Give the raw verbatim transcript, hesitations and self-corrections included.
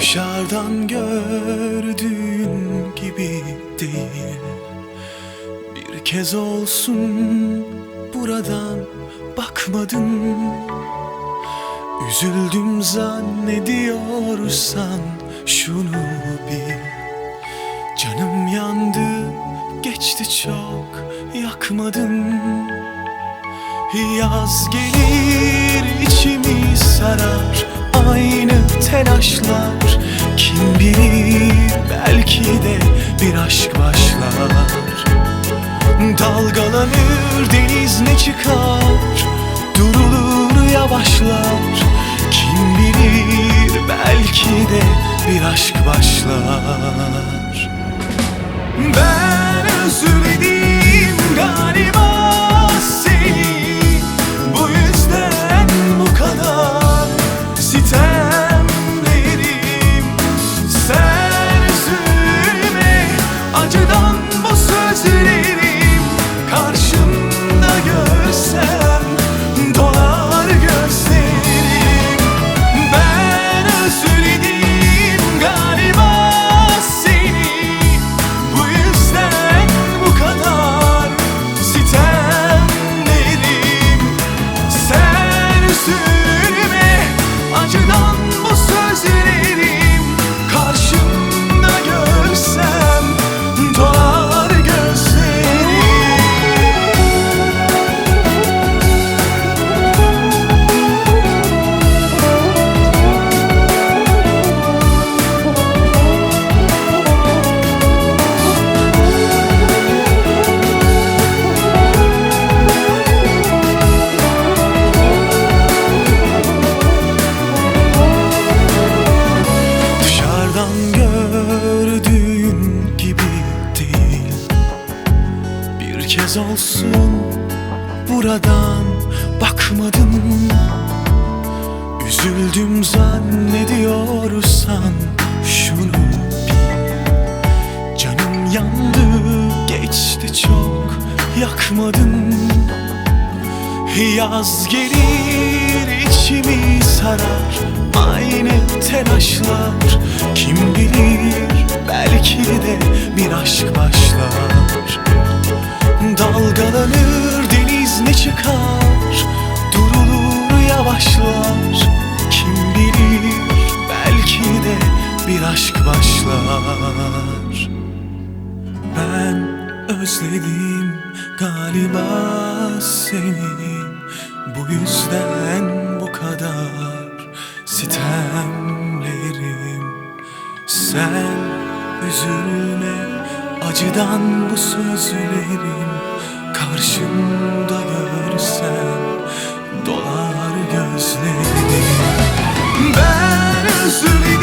Dışarıdan gördüğün gibi değil. Bir kez olsun buradan bakmadın. Üzüldüm zannediyorsan şunu bil. Canım yandı, geçti çok, yakmadın. Yaz gelir, içimi sarar aynı telaşlar. Kim bilir, belki de bir aşk başlar. Dalgalanır deniz, ne çıkar, durulur yavaşlar. Kim bilir, belki de bir aşk başlar. Ben özledim galiba seni, bu yüzden bu kadar sitemlerim. Sen üzülme, acıdan bu sözlerim karşımda görsem dolar gözlerim. Ben özledim galiba seni, bu yüzden bu kadar sitemlerim. Sen üzülme, acıdan bu sözlerim karşımda görsem dolar gözlerim. Dışarıdan gördüğün gibi değil. Bir kez olsun buradan bakmadın. Üzüldüm zannediyorsan şunu bil. Canım yandı, geçti çok, yakmadın. Yaz gelir, içimi sarar aynı telaşlar. Kim bilir, belki de bir aşk başlar. Dalgalanır deniz, ne çıkar, durulur yavaşlar. Kim bilir, belki de bir aşk başlar. Ben özledim galiba seni, bu yüzden bu kadar sitemlerim. Sen üzülme, acıdan bu sözlerim karşımda görsem dolar gözlerim. Ben üzüldüm